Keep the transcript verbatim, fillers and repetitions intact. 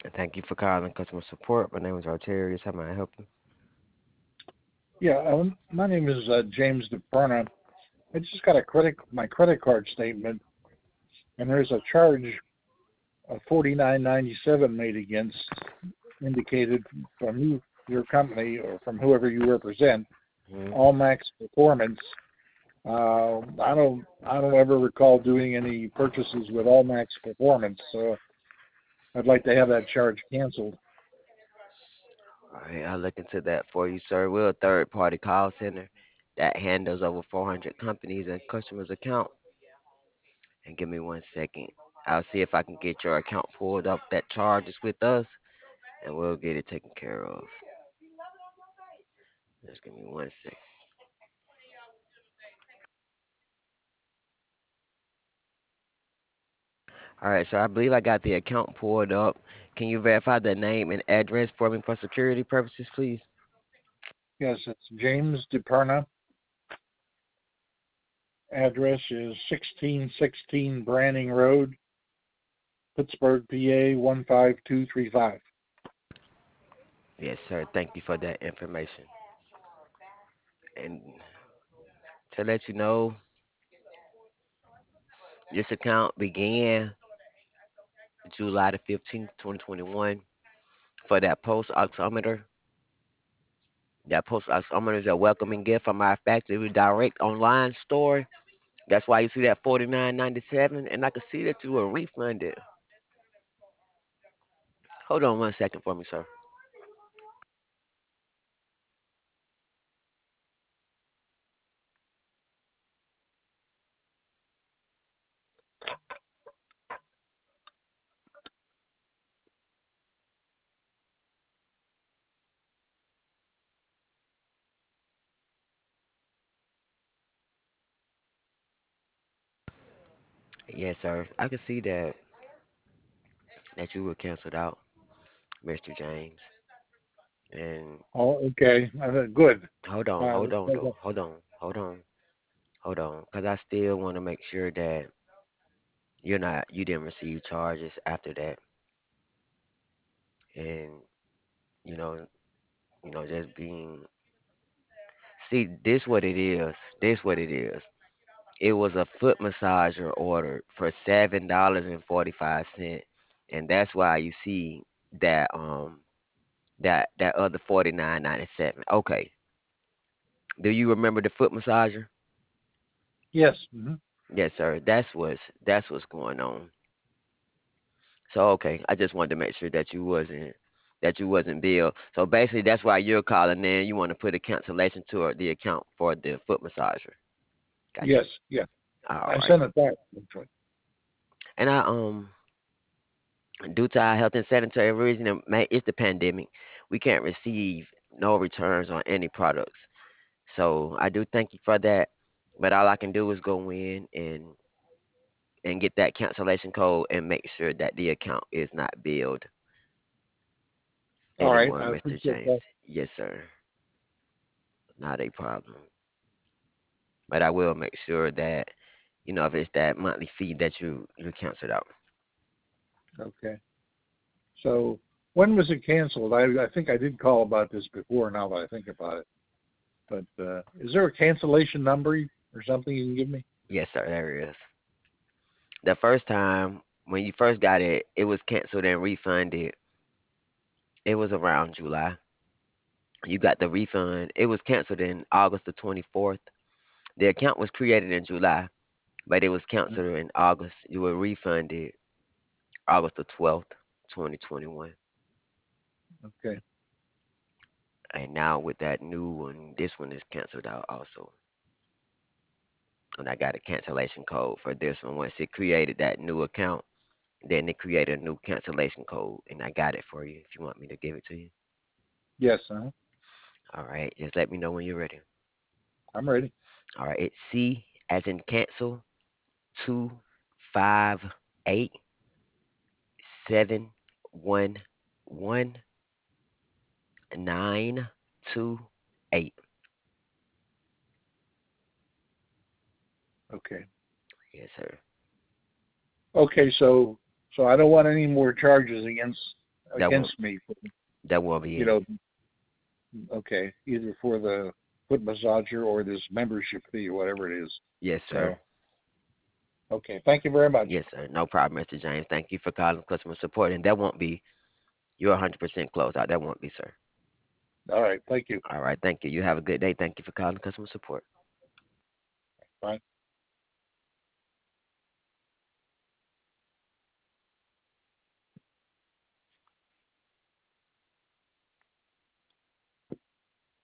Thank you for calling customer support. My name is Arterius. How may I help you? Yeah, um, my name is uh, James DePerna. I just got a credit my credit card statement, and there's a charge of forty nine ninety seven made against indicated from you, your company, or from whoever you represent, Hmm. Allmax Performance. Uh, I don't I don't ever recall doing any purchases with Allmax Performance, so I'd like to have that charge canceled. All right, I'll look into that for you, sir. We're a third party call center that handles over four hundred companies and customers' account. And give me one second. I'll see if I can get your account pulled up that charges with us, and we'll get it taken care of. Just give me one second. All right, so I believe I got the account pulled up. Can you verify the name and address for me for security purposes, please? Yes, it's James DePerna. Address is sixteen sixteen Branning Road, Pittsburgh, P A one five two three five. Yes, sir. Thank you for that information. And to let you know, this account began July the fifteenth, twenty twenty-one for that pulse oximeter. That pulse oximeter is a welcoming gift from our factory direct online store. That's why you see that forty-nine ninety-seven, and I can see that you were refunded. Hold on one second for me, sir. Yes, sir. I can see that that you were canceled out, mister James. And Oh, okay. Uh, good. hold on, Uh, hold on, though. Hold on, hold on, hold on, because I still want to make sure that you're not, you didn't receive charges after that, and you know, you know, just being. See, this what it is. This what it is. It was a foot massager ordered for seven dollars and forty five cent, and that's why you see that um that that other forty nine ninety seven. Okay, do you remember the foot massager? yes. Hmm. Yes, sir. That's what's that's what's going on. So okay, I just wanted to make sure that you wasn't that you wasn't billed. So basically, that's why you're calling in. You want to put a cancellation to the account for the foot massager. Got Yes. you. Yeah. All I right. sent it back. Actually. And I um due to our health and sanitary reason, it may- it's the pandemic. We can't receive no returns on any products. So I do thank you for that. But all I can do is go in and and get that cancellation code and make sure that the account is not billed All right. anymore, I mister appreciate James. that. Yes, sir. Not a problem. But I will make sure that, you know, if it's that monthly fee that you you canceled out. Okay. So when was it canceled? I I think I did call about this before. Now that I think about it, but uh, is there a cancellation number or something you can give me? Yes, sir, there is. The first time when you first got it, it was canceled and refunded. It was around July. You got the refund. It was canceled in August the twenty-fourth. The account was created in July, but it was canceled in August. You were refunded August the twelfth, twenty twenty-one. Okay. And now with that new one, this one is canceled out also. And I got a cancellation code for this one. Once it created that new account, then it created a new cancellation code, and I got it for you if you want me to give it to you. Yes. Uh, All right, just let me know when you're ready. I'm ready. All right, it's C as in cancel two five eight seven one one nine two eight. Okay. Yes, sir. Okay. So so I don't want any more charges against That won't against me. that won't be You it. know, okay, either for the foot massager or this membership fee or whatever it is. Yes, sir. So, okay, thank you very much. Yes, sir. No problem, mister James. Thank you for calling customer support. And that won't be you're one hundred percent closed out. That won't be, sir. All right, thank you. All right. Thank you. You have a good day. Thank you for calling customer support. Bye.